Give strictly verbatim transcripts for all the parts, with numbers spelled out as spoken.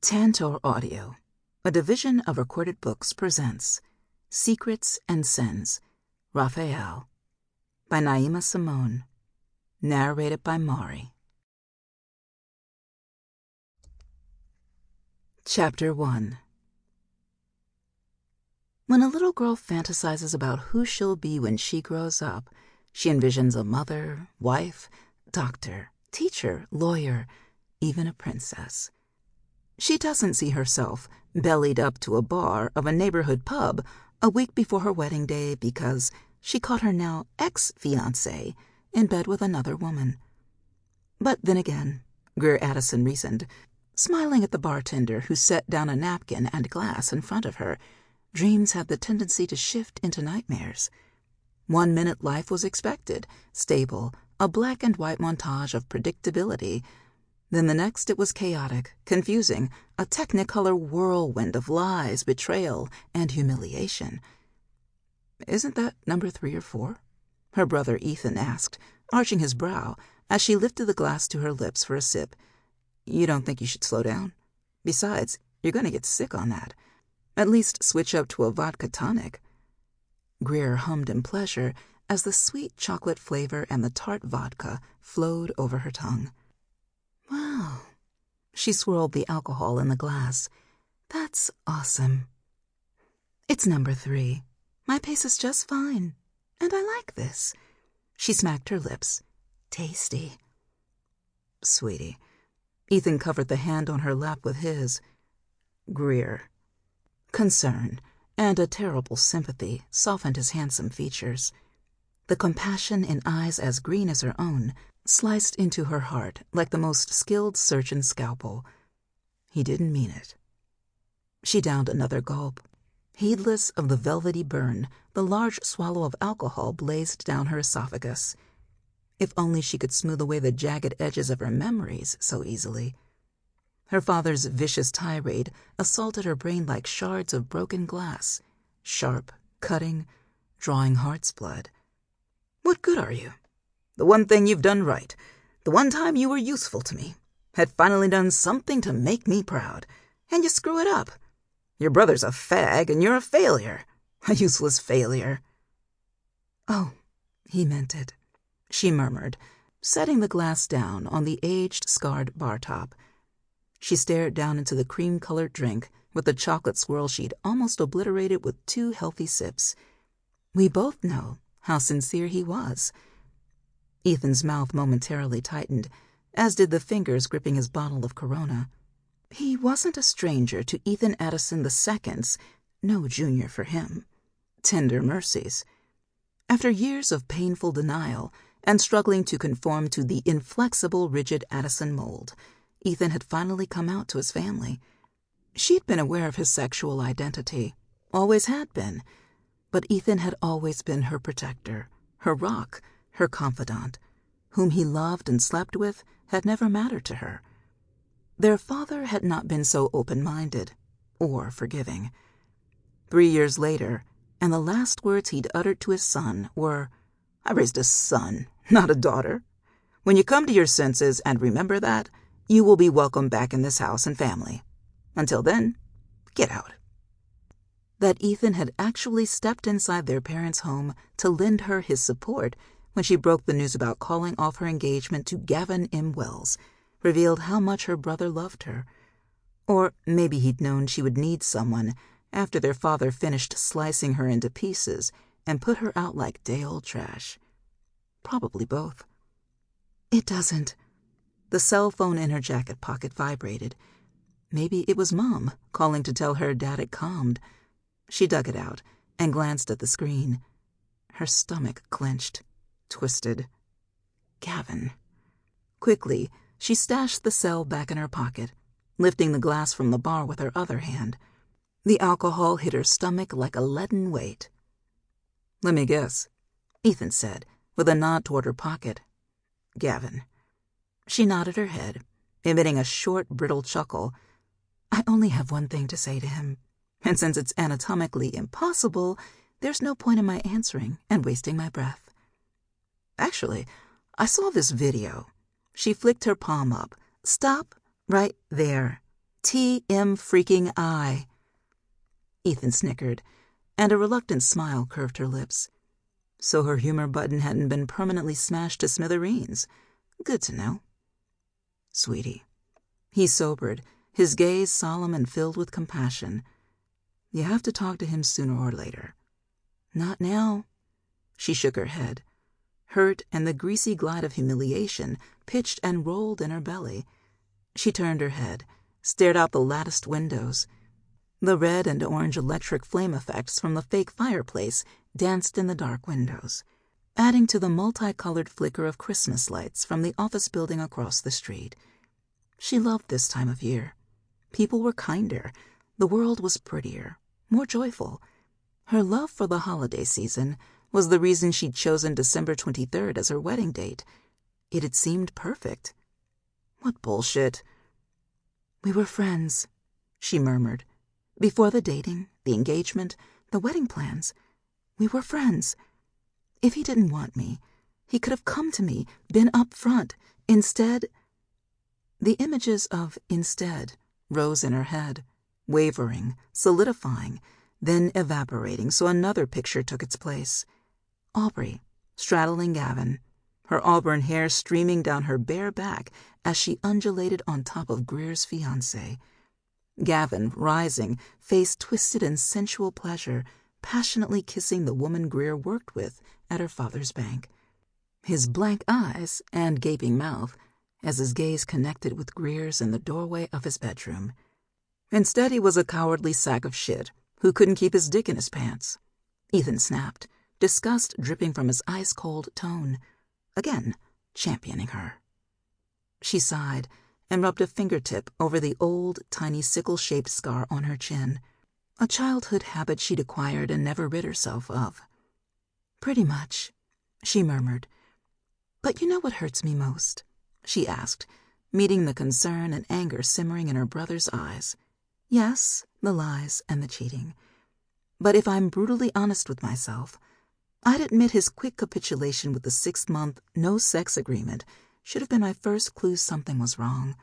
Tantor Audio, a division of Recorded Books, presents Secrets and Sins, Raphael, by Naima Simone, narrated by Mari. Chapter one. When a little girl fantasizes about who she'll be when she grows up, she envisions a mother, wife, doctor, teacher, lawyer, even a princess. She doesn't see herself bellied up to a bar of a neighborhood pub a week before her wedding day because she caught her now ex-fiancé in bed with another woman. But then again, Greer Addison reasoned, smiling at the bartender who set down a napkin and glass in front of her, dreams have the tendency to shift into nightmares. One minute life was expected, stable, a black and white montage of predictability. Then the next it was chaotic, confusing, a technicolor whirlwind of lies, betrayal, and humiliation. "Isn't that number three or four?" her brother Ethan asked, arching his brow as she lifted the glass to her lips for a sip. "You don't think you should slow down? Besides, you're going to get sick on that. At least switch up to a vodka tonic." Greer hummed in pleasure as the sweet chocolate flavor and the tart vodka flowed over her tongue. "Wow." She swirled the alcohol in the glass. "That's awesome." "It's number three. My pace is just fine. And I like this." She smacked her lips. "Tasty." "Sweetie." Ethan covered the hand on her lap with his. "Greer." Concern and a terrible sympathy softened his handsome features. The compassion in eyes as green as her own sliced into her heart like the most skilled surgeon's scalpel. He didn't mean it. She downed another gulp. Heedless of the velvety burn, the large swallow of alcohol blazed down her esophagus. If only she could smooth away the jagged edges of her memories so easily. Her father's vicious tirade assaulted her brain like shards of broken glass, sharp, cutting, drawing heart's blood. "What good are you? The one thing you've done right, the one time you were useful to me, had finally done something to make me proud, and you screw it up. Your brother's a fag, and you're a failure, a useless failure." "Oh, he meant it," she murmured, setting the glass down on the age-scarred bar top. She stared down into the cream-colored drink with the chocolate swirl she'd almost obliterated with two healthy sips. We both know how sincere he was. Ethan's mouth momentarily tightened, as did the fingers gripping his bottle of Corona. He wasn't a stranger to Ethan Addison the Second's, no junior for him, tender mercies. After years of painful denial and struggling to conform to the inflexible, rigid Addison mold, Ethan had finally come out to his family. She'd been aware of his sexual identity, always had been, but Ethan had always been her protector, her rock, her confidant. Whom he loved and slept with had never mattered to her. Their father had not been so open-minded or forgiving. Three years later, and the last words he'd uttered to his son were, "I raised a son, not a daughter. When you come to your senses and remember that, you will be welcome back in this house and family. Until then, get out." That Ethan had actually stepped inside their parents' home to lend her his support when she broke the news about calling off her engagement to Gavin M. Wells revealed how much her brother loved her. Or maybe he'd known she would need someone after their father finished slicing her into pieces and put her out like day-old trash. Probably both. It doesn't. The cell phone in her jacket pocket vibrated. Maybe it was Mom calling to tell her Dad had calmed. She dug it out and glanced at the screen. Her stomach clenched, twisted. Gavin. Quickly, she stashed the cell back in her pocket, lifting the glass from the bar with her other hand. The alcohol hit her stomach like a leaden weight. "Let me guess," Ethan said, with a nod toward her pocket. "Gavin." She nodded her head, emitting a short, brittle chuckle. "I only have one thing to say to him, and since it's anatomically impossible, there's no point in my answering and wasting my breath. Actually, I saw this video." She flicked her palm up. "Stop right there. T M freaking I. Ethan snickered, and a reluctant smile curved her lips. So her humor button hadn't been permanently smashed to smithereens. Good to know. Sweetie. He sobered, his gaze solemn and filled with compassion. You have to talk to him sooner or later. Not now. She shook her head. Hurt and the greasy glide of humiliation pitched and rolled in her belly. She turned her head, stared out the latticed windows. The red and orange electric flame effects from the fake fireplace danced in the dark windows, adding to the multicolored flicker of Christmas lights from the office building across the street. She loved this time of year. People were kinder. The world was prettier, more joyful. Her love for the holiday season was the reason she'd chosen December twenty-third as her wedding date. It had seemed perfect. What bullshit. We were friends, she murmured. Before the dating, the engagement, the wedding plans, we were friends. If he didn't want me, he could have come to me, been up front. Instead... The images of instead rose in her head, wavering, solidifying, then evaporating so another picture took its place. Aubrey, straddling Gavin, her auburn hair streaming down her bare back as she undulated on top of Greer's fiancé. Gavin, rising, face twisted in sensual pleasure, passionately kissing the woman Greer worked with at her father's bank. His blank eyes and gaping mouth as his gaze connected with Greer's in the doorway of his bedroom. Instead, he was a cowardly sack of shit who couldn't keep his dick in his pants. Ethan snapped, disgust dripping from his ice-cold tone, again championing her. She sighed and rubbed a fingertip over the old, tiny sickle-shaped scar on her chin, a childhood habit she'd acquired and never rid herself of. Pretty much, she murmured. But you know what hurts me most? She asked, meeting the concern and anger simmering in her brother's eyes. Yes, the lies and the cheating. But if I'm brutally honest with myself, I'd admit his quick capitulation with the six-month no-sex agreement should have been my first clue something was wrong.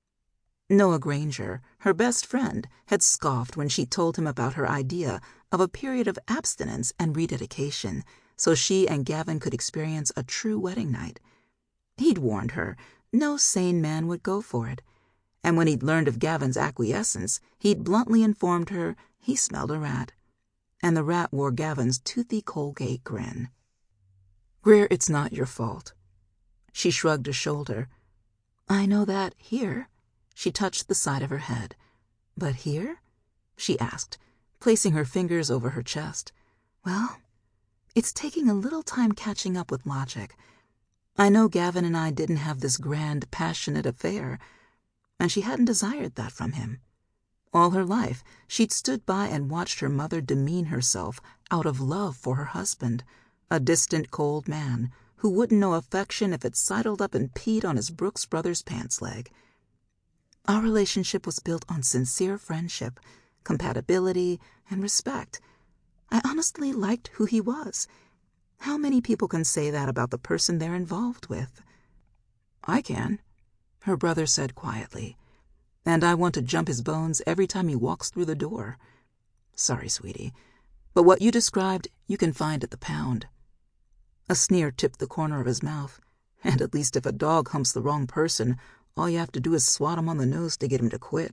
Noah Granger, her best friend, had scoffed when she told him about her idea of a period of abstinence and rededication so she and Gavin could experience a true wedding night. He'd warned her no sane man would go for it, and when he'd learned of Gavin's acquiescence, he'd bluntly informed her he smelled a rat, and the rat wore Gavin's toothy Colgate grin. Greer, it's not your fault. She shrugged a shoulder. I know that here. She touched the side of her head. But here? She asked, placing her fingers over her chest. Well, it's taking a little time catching up with logic. I know Gavin and I didn't have this grand, passionate affair, and she hadn't desired that from him. All her life, she'd stood by and watched her mother demean herself out of love for her husband, a distant, cold man who wouldn't know affection if it sidled up and peed on his Brooks Brothers pants leg. Our relationship was built on sincere friendship, compatibility, and respect. I honestly liked who he was. How many people can say that about the person they're involved with? I can, her brother said quietly, and I want to jump his bones every time he walks through the door. Sorry, sweetie, but what you described you can find at the Pound. A sneer tipped the corner of his mouth, and at least if a dog humps the wrong person, all you have to do is swat him on the nose to get him to quit.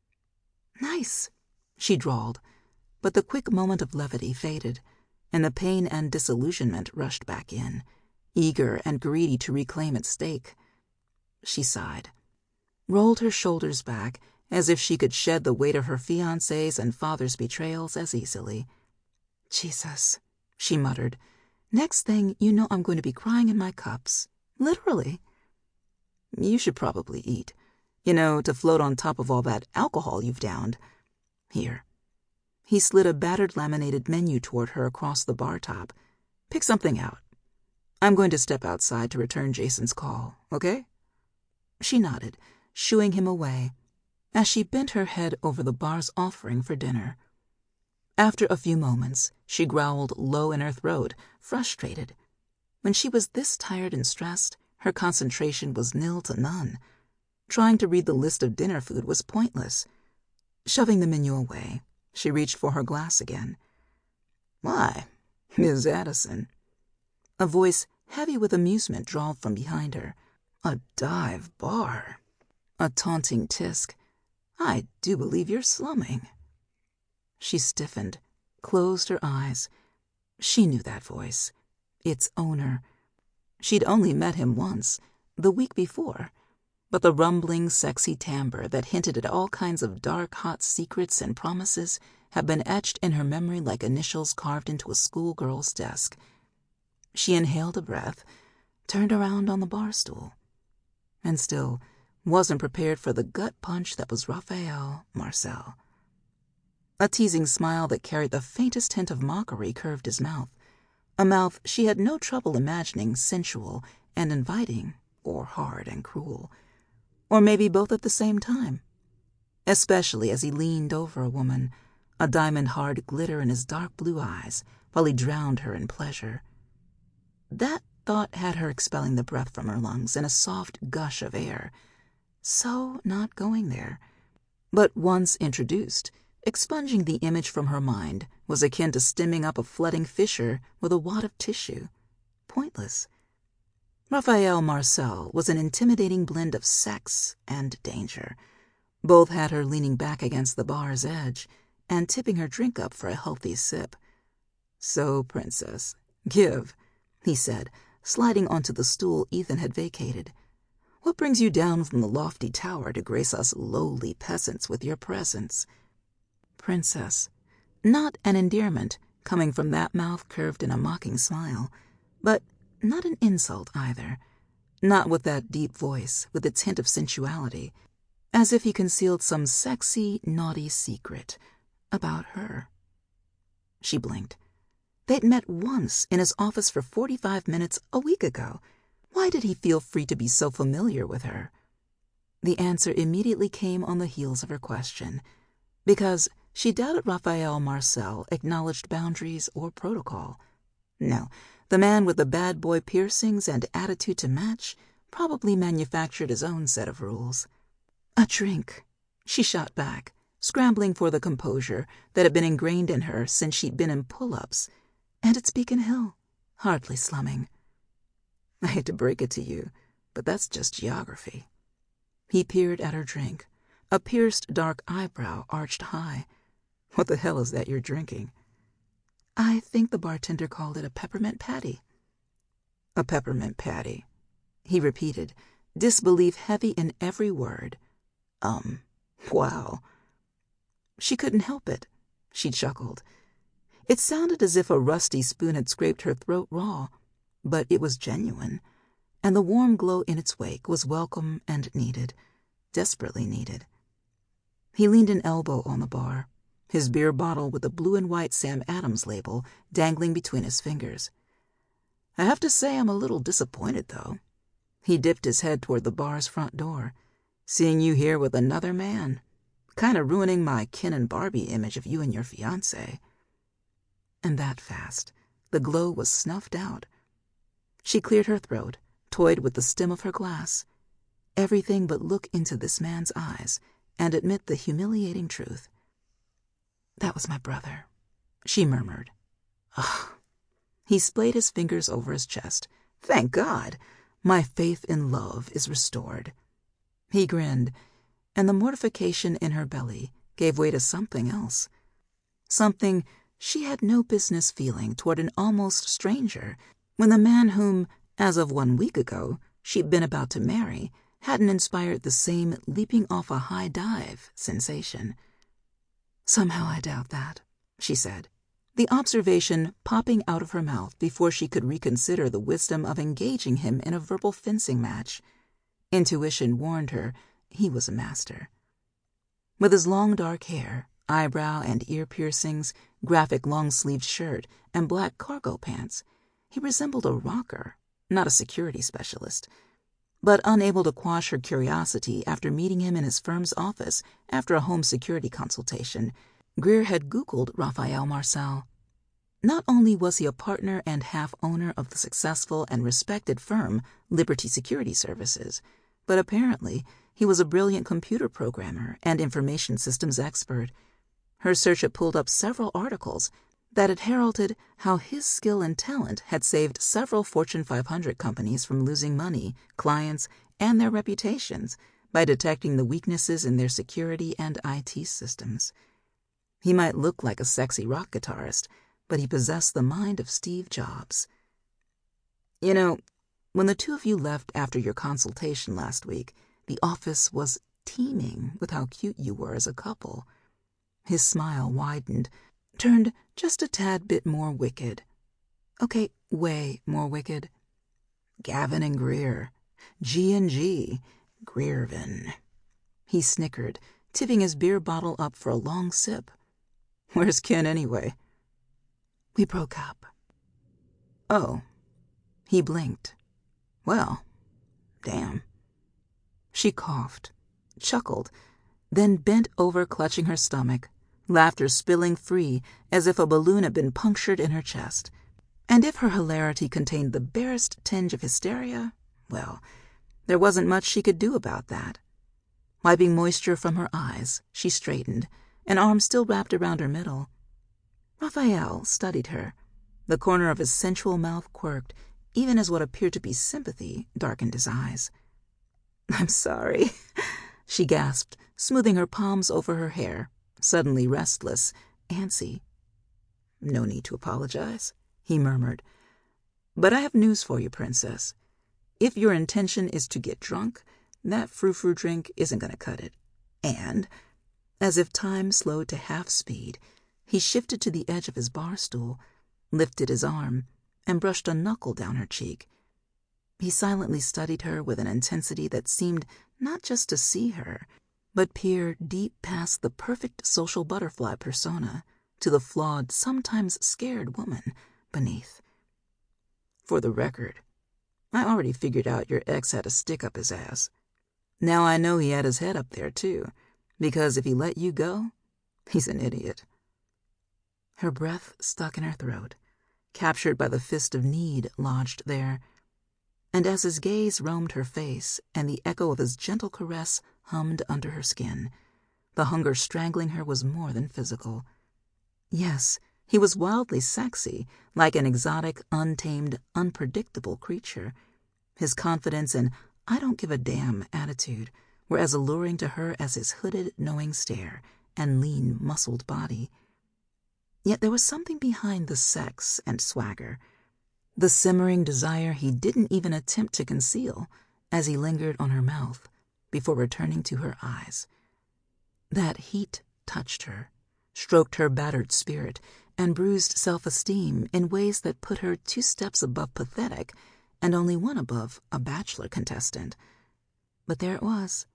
Nice, she drawled, but the quick moment of levity faded, and the pain and disillusionment rushed back in, eager and greedy to reclaim its stake. She sighed, rolled her shoulders back as if she could shed the weight of her fiancé's and father's betrayals as easily. Jesus, she muttered. Next thing you know, I'm going to be crying in my cups. Literally. You should probably eat. You know, to float on top of all that alcohol you've downed. Here. He slid a battered laminated menu toward her across the bar top. Pick something out. I'm going to step outside to return Jason's call, okay? She nodded, shooing him away, as she bent her head over the bar's offering for dinner. After a few moments, she growled low in her throat, frustrated. When she was this tired and stressed, her concentration was nil to none. Trying to read the list of dinner food was pointless. Shoving the menu away, she reached for her glass again. "Why, Miss Addison." A voice heavy with amusement drawled from behind her. "A dive bar." A taunting tisk. "I do believe you're slumming." She stiffened, closed her eyes. She knew that voice, its owner. She'd only met him once, the week before, but the rumbling, sexy timbre that hinted at all kinds of dark, hot secrets and promises had been etched in her memory like initials carved into a schoolgirl's desk. She inhaled a breath, turned around on the bar stool, and still wasn't prepared for the gut punch that was Raphael Marcel. A teasing smile that carried the faintest hint of mockery curved his mouth, a mouth she had no trouble imagining sensual and inviting, or hard and cruel, or maybe both at the same time, especially as he leaned over a woman, a diamond-hard glitter in his dark blue eyes while he drowned her in pleasure. That thought had her expelling the breath from her lungs in a soft gush of air, so not going there. But once introduced, expunging the image from her mind was akin to stemming up a flooding fissure with a wad of tissue. Pointless. Raphael Marcel was an intimidating blend of sex and danger. Both had her leaning back against the bar's edge and tipping her drink up for a healthy sip. "So, Princess, give," he said, sliding onto the stool Ethan had vacated. "What brings you down from the lofty tower to grace us lowly peasants with your presence?" Princess. Not an endearment coming from that mouth curved in a mocking smile, but not an insult either. Not with that deep voice, with its hint of sensuality, as if he concealed some sexy, naughty secret about her. She blinked. They'd met once in his office for forty-five minutes a week ago. Why did he feel free to be so familiar with her? The answer immediately came on the heels of her question, because she doubted Raphael Marcel acknowledged boundaries or protocol. No, the man with the bad boy piercings and attitude to match probably manufactured his own set of rules. "A drink," she shot back, scrambling for the composure that had been ingrained in her since she'd been in pull-ups. "And it's Beacon Hill, hardly slumming." "I hate to break it to you, but that's just geography." He peered at her drink, a pierced dark eyebrow arched high. "What the hell is that you're drinking?" "I think the bartender called it a peppermint patty." "A peppermint patty," he repeated, disbelief heavy in every word. Um, wow. She couldn't help it. She chuckled. It sounded as if a rusty spoon had scraped her throat raw, but it was genuine, and the warm glow in its wake was welcome and needed, desperately needed. He leaned an elbow on the bar, his beer bottle with the blue and white Sam Adams label dangling between his fingers. "I have to say I'm a little disappointed, though." He dipped his head toward the bar's front door. "Seeing you here with another man, kind of ruining my Ken and Barbie image of you and your fiancé." And that fast, the glow was snuffed out. She cleared her throat, toyed with the stem of her glass. Everything but look into this man's eyes and admit the humiliating truth. "That was my brother," she murmured. Ugh. He splayed his fingers over his chest. "Thank God! My faith in love is restored." He grinned, and the mortification in her belly gave way to something else. Something she had no business feeling toward an almost stranger when the man whom, as of one week ago, she'd been about to marry hadn't inspired the same leaping off a high dive sensation. "Somehow I doubt that," she said, the observation popping out of her mouth before she could reconsider the wisdom of engaging him in a verbal fencing match. Intuition warned her he was a master. With his long dark hair, eyebrow and ear piercings, graphic long-sleeved shirt, and black cargo pants, he resembled a rocker, not a security specialist. But unable to quash her curiosity after meeting him in his firm's office after a home security consultation, Greer had Googled Raphael Marcel. Not only was he a partner and half-owner of the successful and respected firm Liberty Security Services, but apparently he was a brilliant computer programmer and information systems expert. Her search had pulled up several articles that had heralded how his skill and talent had saved several Fortune five hundred companies from losing money, clients, and their reputations by detecting the weaknesses in their security and I T systems. He might look like a sexy rock guitarist, but he possessed the mind of Steve Jobs. You know, when the two of you left after your consultation last week, the office was teeming with how cute you were as a couple. His smile widened, turned just a tad bit more wicked. Okay, way more wicked. Gavin and Greer. G and G. Greervin. He snickered, tipping his beer bottle up for a long sip. Where's Ken anyway? We broke up. Oh. He blinked. Well, damn. She coughed, chuckled, then bent over clutching her stomach, laughter spilling free as if a balloon had been punctured in her chest. And if her hilarity contained the barest tinge of hysteria, well, there wasn't much she could do about that. Wiping moisture from her eyes, she straightened, an arm still wrapped around her middle. Raphael studied her. The corner of his sensual mouth quirked, even as what appeared to be sympathy darkened his eyes. I'm sorry, she gasped, smoothing her palms over her hair, suddenly restless, antsy. No need to apologize, he murmured. But I have news for you, Princess. If your intention is to get drunk, that frou-frou drink isn't going to cut it. And, as if time slowed to half speed, he shifted to the edge of his bar stool, lifted his arm, and brushed a knuckle down her cheek. He silently studied her with an intensity that seemed not just to see her, but peer deep past the perfect social butterfly persona to the flawed, sometimes scared woman beneath. For the record, I already figured out your ex had a stick up his ass. Now I know he had his head up there, too, because if he let you go, he's an idiot. Her breath stuck in her throat, captured by the fist of need lodged there, and as his gaze roamed her face and the echo of his gentle caress hummed under her skin, the hunger strangling her was more than physical. Yes, he was wildly sexy, like an exotic, untamed, unpredictable creature. His confidence and I don't give a damn attitude were as alluring to her as his hooded, knowing stare and lean, muscled body. Yet there was something behind the sex and swagger, the simmering desire he didn't even attempt to conceal as he lingered on her mouth before returning to her eyes. That heat touched her, stroked her battered spirit, and bruised self-esteem in ways that put her two steps above pathetic and only one above a Bachelor contestant. But there it was.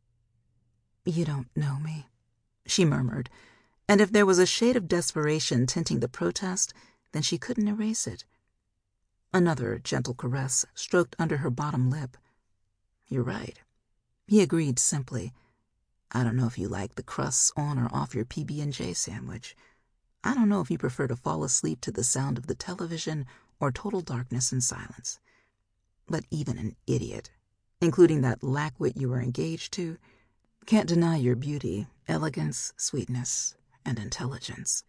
You don't know me, she murmured, and if there was a shade of desperation tinting the protest, then she couldn't erase it. Another gentle caress stroked under her bottom lip. You're right, he agreed simply. I don't know if you like the crusts on or off your P B and J sandwich. I don't know if you prefer to fall asleep to the sound of the television or total darkness and silence. But even an idiot, including that lackwit you were engaged to, can't deny your beauty, elegance, sweetness, and intelligence.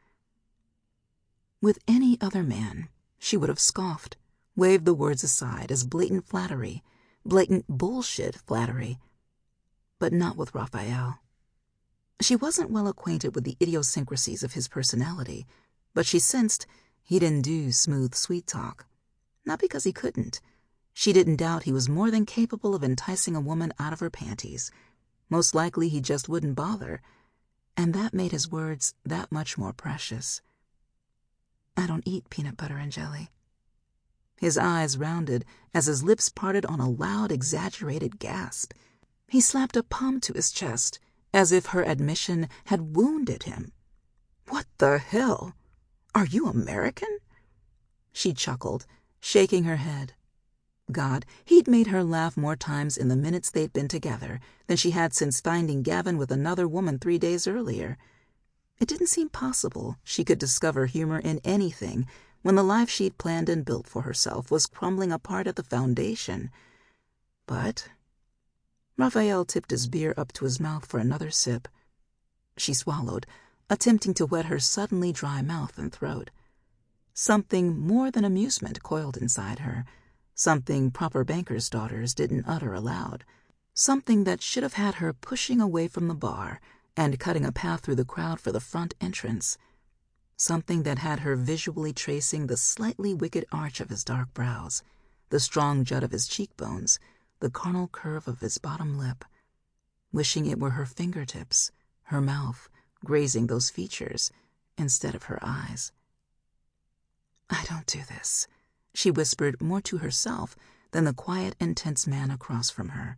With any other man, she would have scoffed, waved the words aside as blatant flattery, blatant bullshit flattery. But not with Raphael. She wasn't well acquainted with the idiosyncrasies of his personality, but she sensed he didn't do smooth sweet talk. Not because he couldn't. She didn't doubt he was more than capable of enticing a woman out of her panties. Most likely he just wouldn't bother, and that made his words that much more precious. I don't eat peanut butter and jelly. His eyes rounded as his lips parted on a loud, exaggerated gasp. He slapped a palm to his chest, as if her admission had wounded him. What the hell? Are you American? She chuckled, shaking her head. God, he'd made her laugh more times in the minutes they'd been together than she had since finding Gavin with another woman three days earlier. It didn't seem possible she could discover humor in anything when the life she'd planned and built for herself was crumbling apart at the foundation. But Raphael tipped his beer up to his mouth for another sip. She swallowed, attempting to wet her suddenly dry mouth and throat. Something more than amusement coiled inside her, something proper bankers' daughters didn't utter aloud, something that should have had her pushing away from the bar and cutting a path through the crowd for the front entrance, something that had her visually tracing the slightly wicked arch of his dark brows, the strong jut of his cheekbones, the carnal curve of his bottom lip, wishing it were her fingertips, her mouth, grazing those features instead of her eyes. "I don't do this," she whispered more to herself than the quiet, intense man across from her.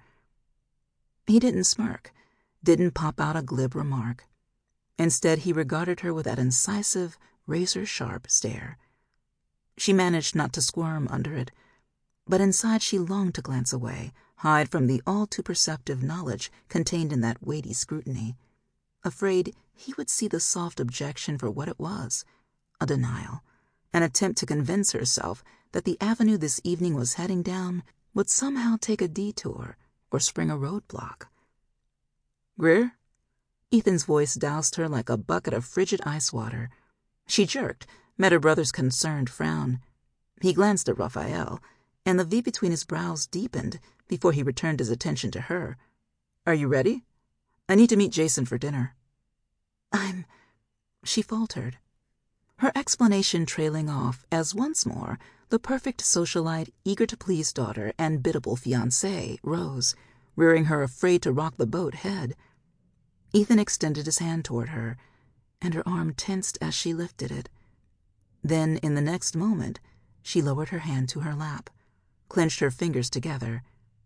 He didn't smirk, didn't pop out a glib remark. Instead, he regarded her with that incisive, razor-sharp stare. She managed not to squirm under it, but inside she longed to glance away, hide from the all-too-perceptive knowledge contained in that weighty scrutiny, afraid he would see the soft objection for what it was, a denial, an attempt to convince herself that the avenue this evening was heading down would somehow take a detour or spring a roadblock. "Greer?" Ethan's voice doused her like a bucket of frigid ice water. She jerked, met her brother's concerned frown. He glanced at Raphael, and the V between his brows deepened before he returned his attention to her. "Are you ready? I need to meet Jason for dinner." I'm... She faltered, her explanation trailing off as once more the perfect socialite, eager-to-please daughter and biddable fiancée rose, rearing her afraid to rock the boat head. Ethan extended his hand toward her, and her arm tensed as she lifted it. Then, in the next moment, she lowered her hand to her lap, clenched her fingers together.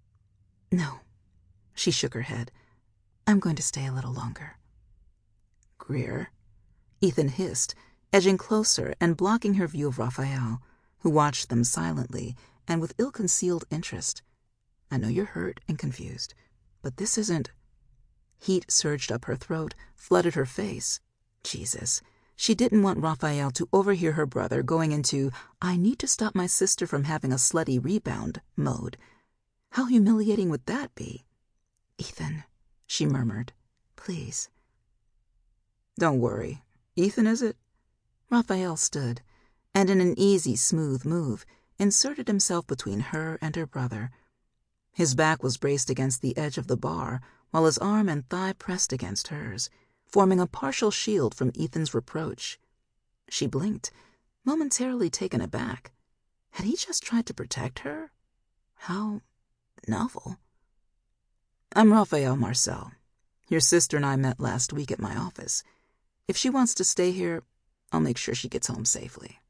"No," she shook her head. "I'm going to stay a little longer." "Greer?" Ethan hissed, edging closer and blocking her view of Raphael, who watched them silently and with ill-concealed interest. "I know you're hurt and confused, but this isn't—" Heat surged up her throat, flooded her face. Jesus, she didn't want Raphael to overhear her brother going into "I need to stop my sister from having a slutty rebound" mode. How humiliating would that be? "Ethan," she murmured, "please." "Don't worry. Ethan, is it?" Raphael stood, and in an easy, smooth move, inserted himself between her and her brother. His back was braced against the edge of the bar, while his arm and thigh pressed against hers, forming a partial shield from Ethan's reproach. She blinked, momentarily taken aback. Had he just tried to protect her? How novel. "I'm Raphael Marcel. Your sister and I met last week at my office. If she wants to stay here, I'll make sure she gets home safely."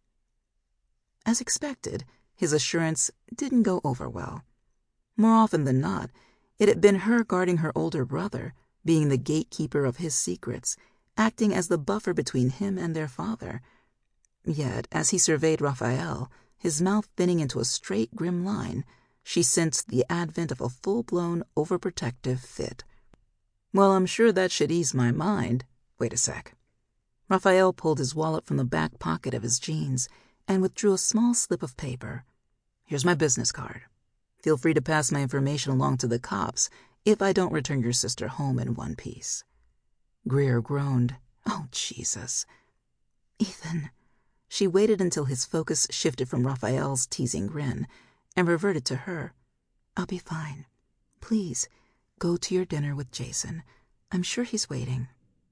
As expected, his assurance didn't go over well. More often than not, it had been her guarding her older brother, being the gatekeeper of his secrets, acting as the buffer between him and their father. Yet, as he surveyed Raphael, his mouth thinning into a straight, grim line, she sensed the advent of a full-blown, overprotective fit. "Well, I'm sure that should ease my mind. Wait a sec." Raphael pulled his wallet from the back pocket of his jeans and withdrew a small slip of paper. "Here's my business card. Feel free to pass my information along to the cops if I don't return your sister home in one piece." Greer groaned. "Oh, Jesus." "Ethan." She waited until his focus shifted from Raphael's teasing grin and reverted to her. "I'll be fine. Please, go to your dinner with Jason. I'm sure he's waiting."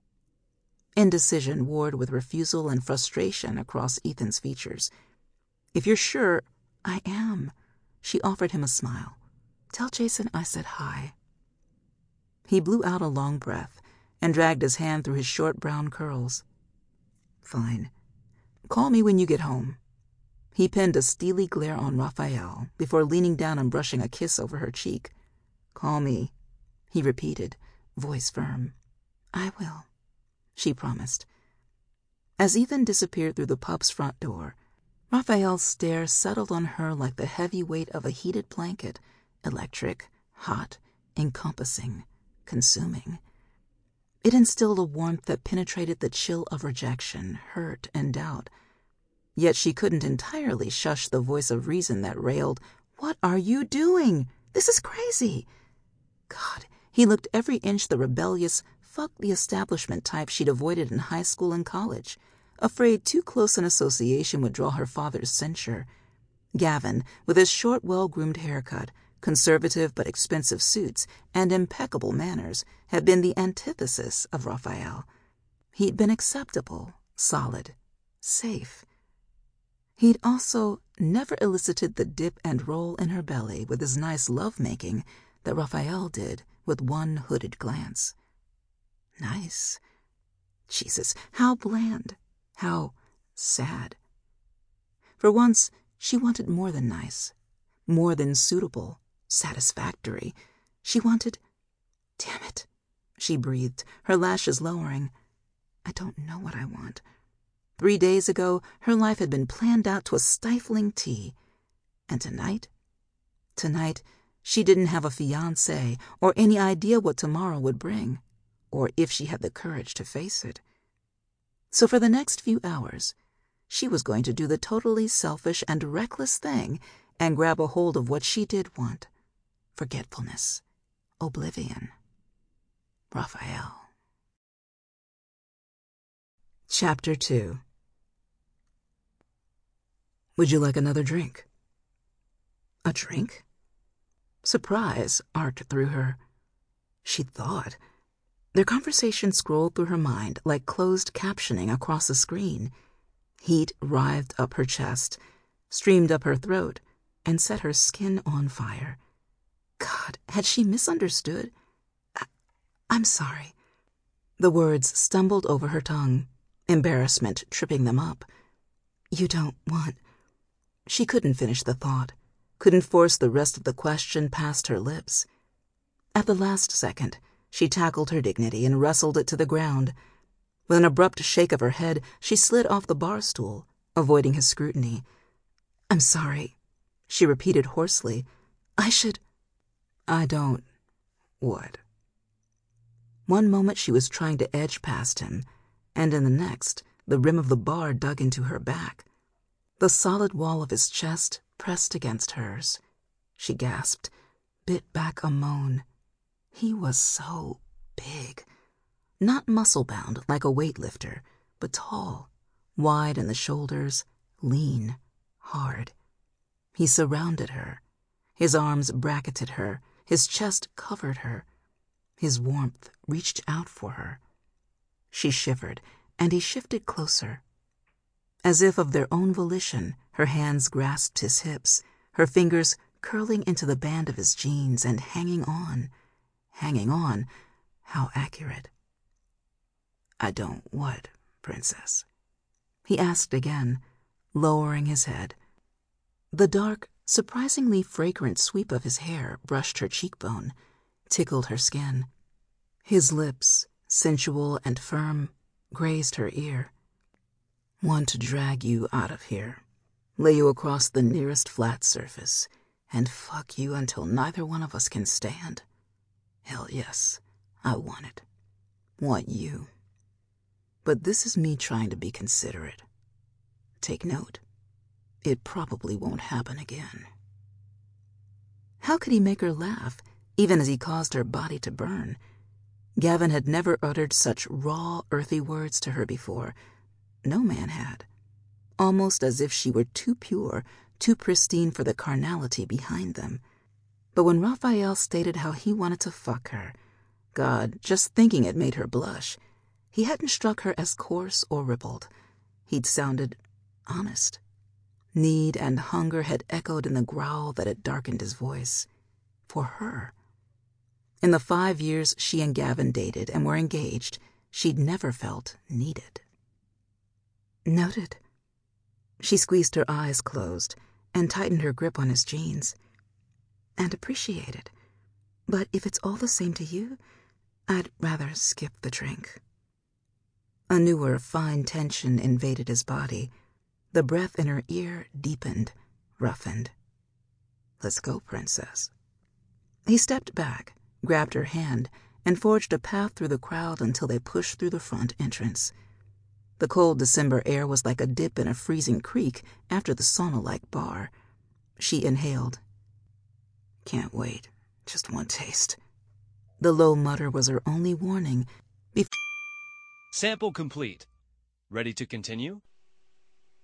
Indecision warred with refusal and frustration across Ethan's features. "If you're sure—" "I am." She offered him a smile. "Tell Jason I said hi." He blew out a long breath and dragged his hand through his short brown curls. "Fine. Call me when you get home." He pinned a steely glare on Raphael before leaning down and brushing a kiss over her cheek. "Call me," he repeated, voice firm. "I will," she promised. As Ethan disappeared through the pub's front door, Raphael's stare settled on her like the heavy weight of a heated blanket, electric, hot, encompassing, consuming. It instilled a warmth that penetrated the chill of rejection, hurt, and doubt. Yet she couldn't entirely shush the voice of reason that railed, "What are you doing? This is crazy." God, he looked every inch the rebellious, fuck-the-establishment type she'd avoided in high school and college, afraid too close an association would draw her father's censure. Gavin, with his short, well-groomed haircut, conservative but expensive suits, and impeccable manners, had been the antithesis of Raphael. He'd been acceptable, solid, safe. He'd also never elicited the dip and roll in her belly with his nice love-making that Raphael did with one hooded glance. Nice. Jesus, how bland, how sad. For once, she wanted more than nice, more than suitable, satisfactory. She wanted... Damn it, she breathed, her lashes lowering. I don't know what I want. Three days ago, her life had been planned out to a stifling T. And tonight? Tonight, she didn't have a fiancé or any idea what tomorrow would bring, or if she had the courage to face it. So for the next few hours, she was going to do the totally selfish and reckless thing and grab a hold of what she did want. Forgetfulness. Oblivion. Raphael. Chapter two. Would you like another drink? A drink? Surprise arced through her. She thought. Their conversation scrolled through her mind like closed captioning across a screen. Heat writhed up her chest, streamed up her throat, and set her skin on fire. God, had she misunderstood? I- I'm sorry. The words stumbled over her tongue, embarrassment tripping them up. You don't want... She couldn't finish the thought, couldn't force the rest of the question past her lips. At the last second, she tackled her dignity and wrestled it to the ground. With an abrupt shake of her head, she slid off the bar stool, avoiding his scrutiny. I'm sorry, she repeated hoarsely. I should... I don't... What? One moment she was trying to edge past him, and in the next, the rim of the bar dug into her back. The solid wall of his chest pressed against hers. She gasped, bit back a moan. He was so big. Not muscle-bound like a weightlifter, but tall, wide in the shoulders, lean, hard. He surrounded her. His arms bracketed her. His chest covered her. His warmth reached out for her. She shivered, and he shifted closer. As if of their own volition, her hands grasped his hips, her fingers curling into the band of his jeans and hanging on. Hanging on? How accurate. I don't what, Princess? He asked again, lowering his head. The dark, surprisingly fragrant sweep of his hair brushed her cheekbone, tickled her skin. His lips, sensual and firm, grazed her ear. Want to drag you out of here, lay you across the nearest flat surface, and fuck you until neither one of us can stand? Hell yes, I want it. Want you. But this is me trying to be considerate. Take note. It probably won't happen again. How could he make her laugh, even as he caused her body to burn? Gavin had never uttered such raw, earthy words to her before. No man had. Almost as if she were too pure, too pristine for the carnality behind them. But when Raphael stated how he wanted to fuck her, God, just thinking it made her blush. He hadn't struck her as coarse or ribald. He'd sounded honest. Need and hunger had echoed in the growl that had darkened his voice. For her. In the five years she and Gavin dated and were engaged, she'd never felt needed. Noted. She squeezed her eyes closed and tightened her grip on his jeans. And appreciated. But if it's all the same to you, I'd rather skip the drink. A newer, fine tension invaded his body. The breath in her ear deepened, roughened. Let's go, Princess. He stepped back, grabbed her hand, and forged a path through the crowd until they pushed through the front entrance. The cold December air was like a dip in a freezing creek after the sauna-like bar. She inhaled. Can't wait. Just one taste. The low mutter was her only warning. Sample complete. Ready to continue?